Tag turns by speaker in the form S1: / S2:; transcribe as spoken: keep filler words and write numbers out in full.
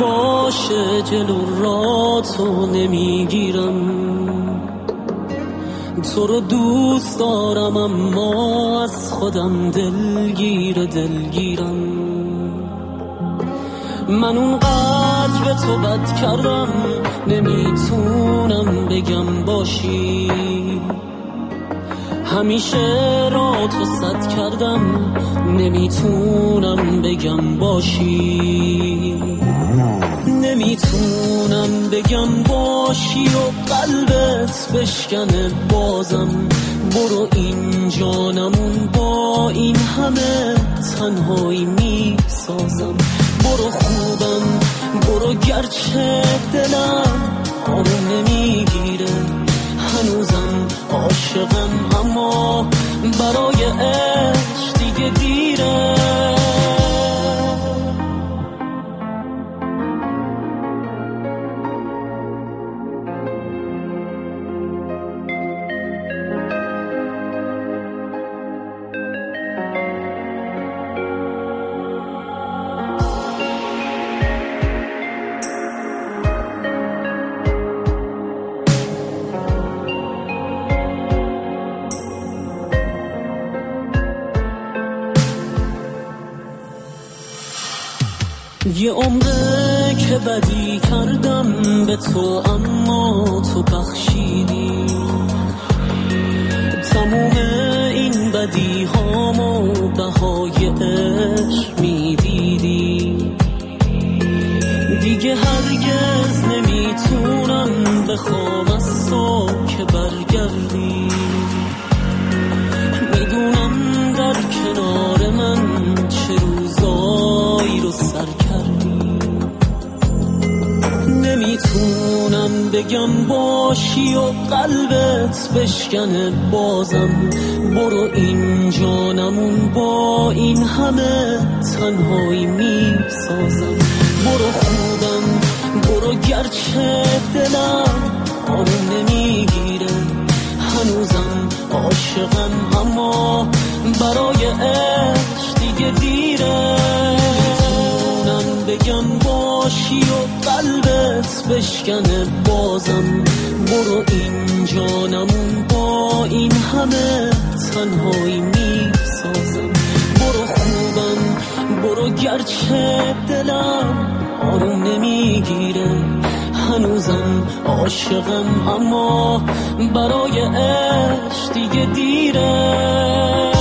S1: باشه جلو را تو نمیگیرم. تو رو دوست دارم اما از خودم دلگیر دلگیرم. من اونقدر به تو بد کردم نمیتونم بگم باشی. همیشه را تو صد کردم نمیتونم بگم باشی. نمیتونم بگم باشی و قلبت بشکنه بازم. برو این جانمون با این همه تنهایی میسازم. برو خوبم برو گرچه دلم آروم نمیگیره. هنوزم عاشقم اما برای عشق دیگه دیره. یه عمره که بدی کردم به تو اما تو بخشیدی. تموم این بدی هامو بهای عشق میدیدی. دیگه هرگز نمیتونم بخوام از تو که برگردی. میدونم در کنار من چه روزایی رو سر نمیتونم بگم باشی و قلبت بشکنه بازم. برو این جانمون با این همه تنهایی میسازم. برو خوبم برو گرچه دلم آروم نمیگیره. هنوزم عاشقم اما برای عشق دیگه دیره. نمیتونم بگم باشی و قلبت بشکنه بازم. برو این جانمون با این همه تنهایی میسازم. برو خوبم برو گرچه دلم آروم نمیگیره. هنوزم عاشقم اما برای عشق دیگه دیره.